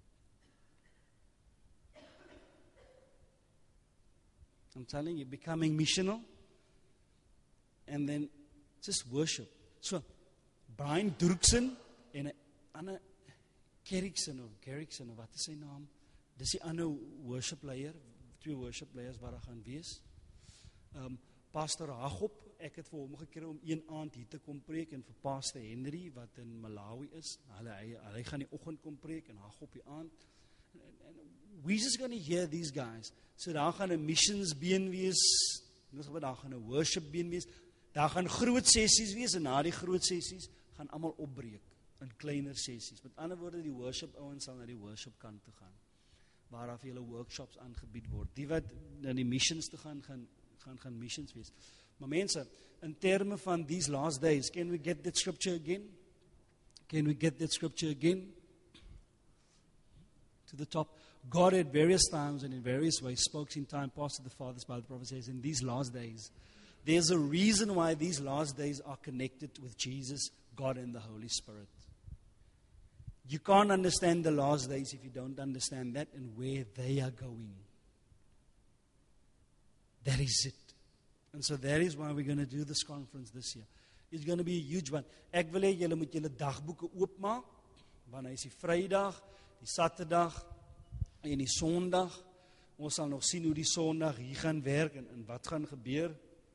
I'm telling you, becoming missional and then just worship. So, Brian Durksen en 'n ander Gerrickson of wat is sy naam? Dis die ander worship leier, 2 worship leiers wat daar gaan wees. Pastor Hagop, ek het vir hom gekry om een aand hier te kom preek en vir Pastor Henry wat in Malawi is. Hy gaan die oggend kom preek en Hagop die aand. And we're just going to hear these guys. So daar gaan 'n missions been wees. Daar gaan 'n worship been wees. Daar gaan groot sessies wees en na die groot sessies gaan almal opbreek in kleiner sessies. Met ander woorde, die worship ouens sal na die worship kant toe gaan, waar daar vir hulle workshops aangebied word. Die wat na die missions toe gaan missions wees. Maar mense, in terme van these last days, can we get that scripture again? Can we get that scripture again? To the top. God at various times and in various ways spoke in time past to the fathers by the prophets, says in these last days. There's a reason why these last days are connected with Jesus, God and the Holy Spirit. You can't understand the last days if you don't understand that and where they are going. That is it. And so that is why we're going to do this conference this year. It's going to be a huge one. Ek wil hê julle moet julle dagboeke oopmaak, want hy is die Vrydag, die Saterdag en die Sondag. Ons sal nog sien hoe die Sondag hier gaan werk en wat gaan gebeur.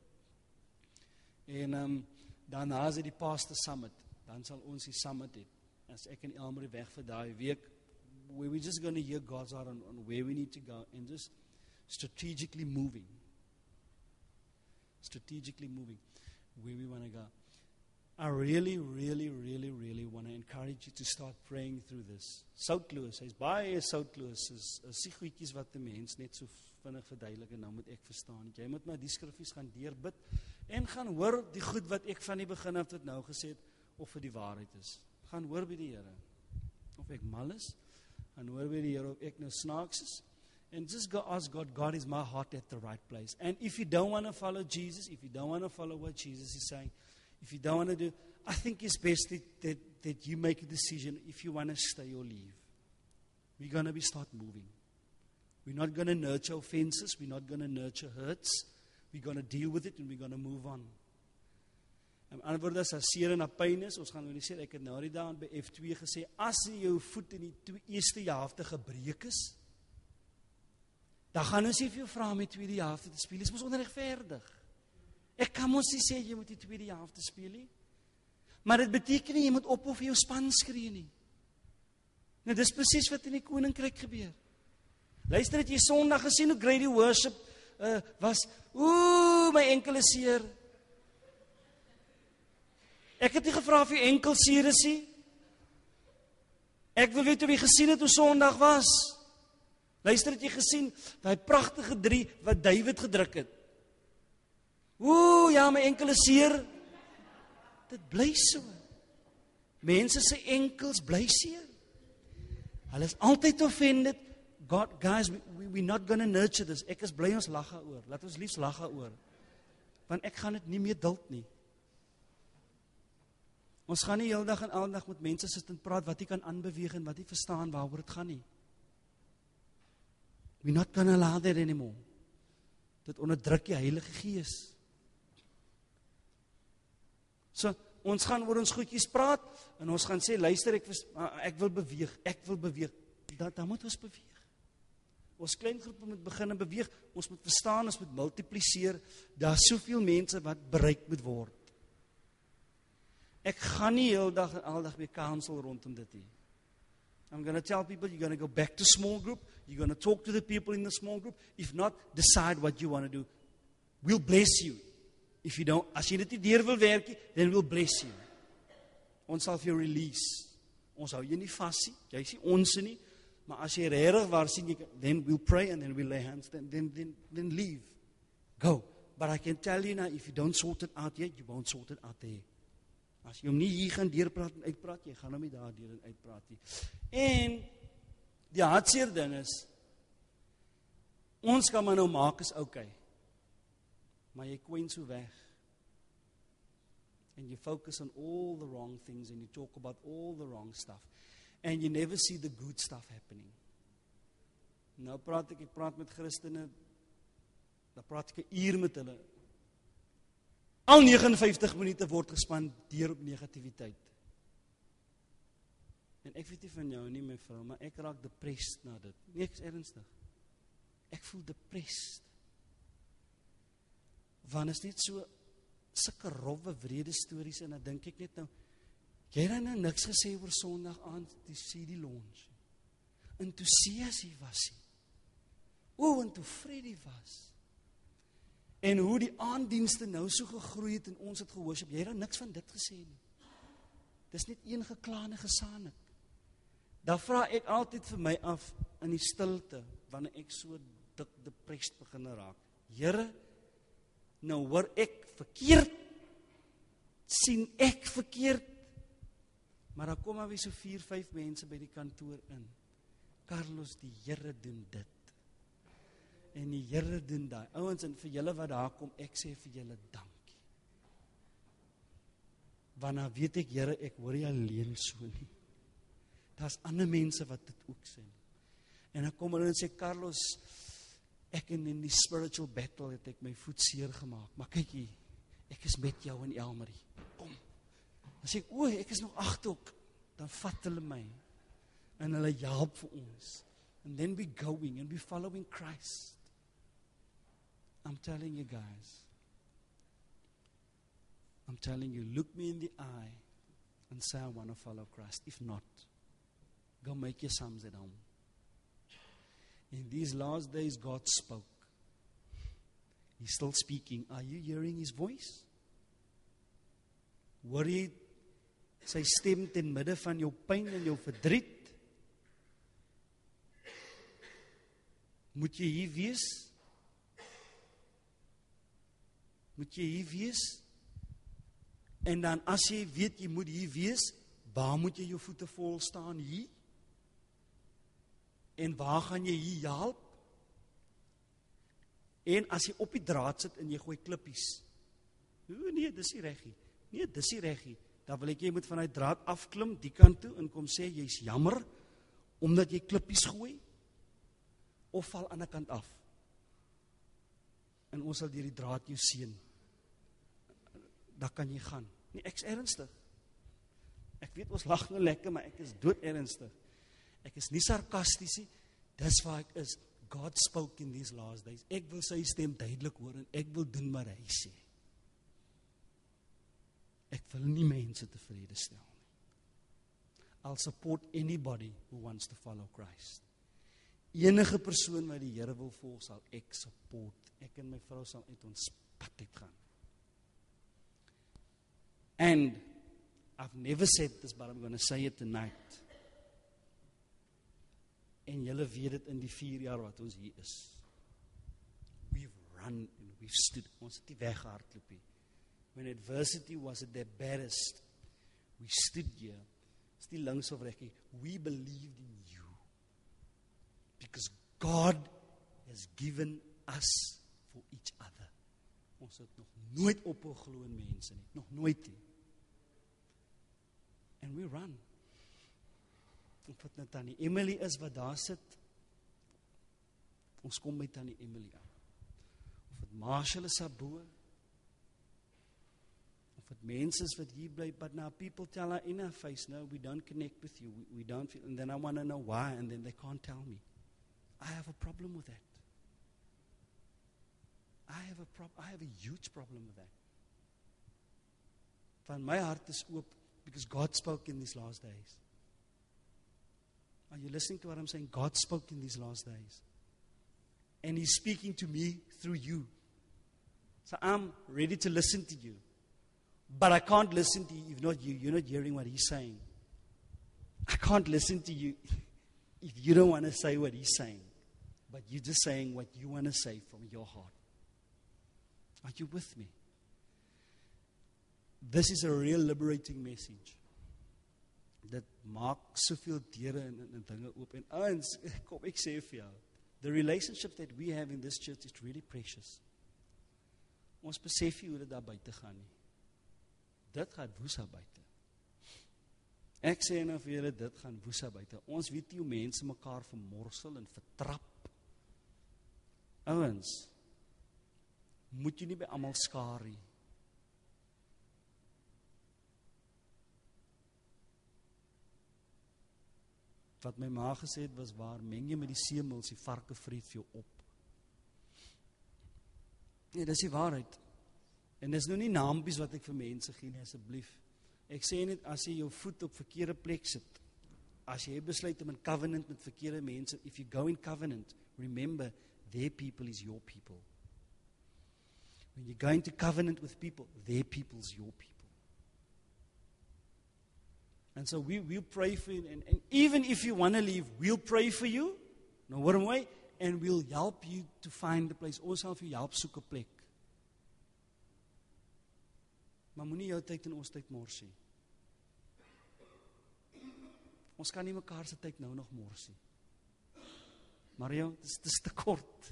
En daarna is die Pastor Summit. Dan sal ons die Summit hê. As ek en Elmarie weg vir daai week, where we're just going to hear God's heart on where we need to go and just strategically moving. Strategically moving where we want to go. I really want to encourage you to start praying through this. Soutloos, hy's baie soutloos, is die goedjies wat 'n mens net so vinnig verduidelik en nou moet ek verstaan. Jy moet maar die skriffies gaan deurbid en gaan hoor die goed wat ek van die begin af tot nou gesê het of vir die waarheid is. Gaan hoor by die Here. Of ek mal is, gaan hoor by die Here of ek nou snaaks is. And just go ask God, is my heart at the right place? And if you don't want to follow Jesus, if you don't want to follow what Jesus is saying, if you don't want to do, I think it's best that you make a decision if you want to stay or leave. We're going to start moving. We're not going to nurture offenses. We're not going to nurture hurts. We're going to deal with it and we're going to move on. En ander woorde, as seer en pyn is, ons gaan nou sê, ek het nou die daan by F2 gesê, as jou voet in die eerste helfte gebreek is, dan gaan ons nie vir jou vra om die tweede helfte te speel. Dit is mos onregverdig. Ek kan mos nie sê jy moet die tweede helfte speel nie. Maar dit beteken nie jy moet op of jou span skree nie. Nou dis presies wat in die koninkryk gebeur. Luister, het jy Sondag gesien hoe great die worship was? My enkel is seer. Ek het nie gevra of jy enkel seer is nie. Ek wil weet of jy gesien het hoe Sondag was. Luister, het jy gesien daai pragtige 3 wat David gedruk het? Ja, my enkel is seer. Dit bly so. Mense se enkels bly seer. Hulle is altyd offended. God, guys, we're not going to nurture this. Ek is bly ons lag daaroor. Laat ons liefs lag daaroor. Want ek gaan dit nie meer duld nie. Ons gaan nie heeldag en aldag met mense sit en praat wat nie kan aanbeweeg en wat nie verstaan waaroor dit gaan nie. We're not going to allow that anymore. Dit onderdruk die Heilige Gees. So, ons gaan oor ons goedjies praat, en ons gaan sê, luister, ek wil beweeg. Dan moet ons beweeg. Ons kleingroepe moet begin beweeg, ons moet verstaan, ons moet multipliseer, daar is soveel mense wat bereik moet word. Ek gaan nie heel dag en aldag weer counsel rondom dit nie. I'm going to tell people, you're going to go back to small group, you're going to talk to the people in the small group, if not, decide what you want to do. We'll bless you. If you don't, as jy dit nie deur wil werk nie, then we'll bless you. Ons sal vir jou release. Ons hou jy nie vas nie, jy sê ons nie, maar as jy regtig waar sien, then we'll pray and then we'll lay hands, then leave. Go. But I can tell you now, if you don't sort it out yet, you won't sort it out there. As jy hom nie hier gaan deurpraat en uitpraat, jy gaan hom nie daar deur en uitpraat nie. En die hartseer ding is, ons kan maar nou maak is okay. Maar jy kwyn so weg. And you focus on all the wrong things and you talk about all the wrong stuff. And you never see the good stuff happening. Nou praat ek praat met Christene, dan praat ek 'n uur met hulle. Al 59 minute word gespandeer op negativiteit. En ek weet nie van jou nie, my vrou, maar ek raak depressed na dit. Nee, ek is ernstig. Ek voel depressed. Want is net so sulke rowwe, wrede stories, en dan dink ek net nou, jy het nou niks gesê oor Sondag aand, die CD launch. En toe Cesi was hy. En toe Freddy was. En hoe die aanddienste nou so gegroei het en ons het gehoorship, jy het dan niks van dit gesê nie. Dis net een geklaande gesaanik. Dan vra ek altyd vir my af in die stilte, wanneer ek so dik depressed begin raak. Here, nou hoor ek verkeerd, sien ek verkeerd, maar dan kom maar weer so 4-5 mense by die kantoor in. Carlos, die Here doen dit. En die Here doen daai. Ouens, en vir julle wat daar kom, ek sê vir julle dankie. Want dan weet ek, Here, ek hoor nie alleen so nie. Daar's ander mense wat dit ook sê. En dan kom hulle en sê, Carlos, ek in die spiritual battle het ek my voet seer gemaak. Maar kyk hier, ek is met jou in Elmarie. Kom. Dan sê ek, ek is nog agterhoek. Dan vat hulle my. En hulle help vir ons. And then we going and we following Christ. I'm telling you guys. I'm telling you, look me in the eye and say I want to follow Christ. If not, go make your sums at home. In these last days, God spoke. He's still speaking. Are you hearing His voice? Hoor jy sy stem ten midde van jou pyn en jou verdriet? Moet jy hier wees? Moet jy hier wees? En dan as jy weet jy moet hier wees, waar moet jy jou voete vol staan hier? En waar gaan jy hier help? En as jy op die draad sit en jy gooi klippies. Nee, dis nie reg nie. Nee, dis nie reg nie. Dan wil ek jy moet van die draad afklim, die kant toe, en kom sê, jy's jammer, omdat jy klippies gooi, of val aan die kant af. En ons sal deur die draad jou seën. Daar kan jy gaan. Nee, ek is ernstig. Ek weet ons lag nou lekker, maar ek is dood ernstig. Ek is nie sarkasties nie, dis waar ek is. God spoke in these last days. Ek wil sy stem duidelik hoor, en ek wil doen wat hy sê. Ek wil nie mense tevrede stel nie. I'll support anybody who wants to follow Christ. Enige persoon wat die Here wil volg, sal ek support. Ek en my vrou sal uit ons pad uitgaan. And I've never said this, but I'm going to say it tonight. En julle weet dit in die 4 jaar wat ons hier is. We've run and we've stood. Ons het nie weggehardloop nie. When adversity was at their baddest, we stood here. Is nie links of reg nie. We believed in you. Because God has given us for each other. Ons het nog nooit opgeglo in mense nie. Nog nooit nie. And we run. Of wat nou Tannie Emily is wat daar sit, ons kom by Tannie Emily aan. Of het Marshall is Sabo, of het mense is wat hier bly, but now people tell her in her face, no, we don't connect with you, we don't feel, and then I want to know why, and then they can't tell me. I have a problem with that. I have a huge problem with that. Van my hart is oop, because God spoke in these last days. Are you listening to what I'm saying? God spoke in these last days. And He's speaking to me through you. So I'm ready to listen to you. But I can't listen to you if not you. You're not hearing what He's saying. I can't listen to you if you don't want to say what He's saying. But you're just saying what you want to say from your heart. Are you with me? This is a real liberating message. Dit maak soveel deure en dinge oop. En ouens, kom ek sê vir jou, the relationship that we have in this church is really precious. Ons besef nie hoe dit daar buite gaan nie. Dit gaan woes daar buite. Ek sê nou vir julle, dit gaan woes daar buite. Ons weet nie hoe mense mekaar vermorsel en vertrap. Ouens, moet jy nie by almal skaar nie. Wat my ma gesê het was waar, meng jy met die semels, die varke vreet vir jou op. Nee, dis die waarheid. En dis nou nie naampies wat ek vir mense gee nie, asseblief. Ek sê net, as jy jou voet op verkeerde plek sit, as jy besluit om in covenant met verkeerde mense, if you go in covenant, remember, their people is your people. When you go into covenant with people, their people is your people. And so we'll pray for you. And even if you want to leave, we'll pray for you. No way. And we'll help you to find the place. Ons sal vir jou help soek 'n plek. Maar moenie jou tyd en ons tyd mors nie. Ons kan nie mekaar se tyd nou nog mors nie. Mario, dis te kort.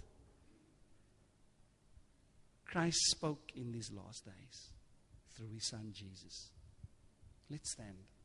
Christ spoke in these last days through His Son Jesus. Let's stand.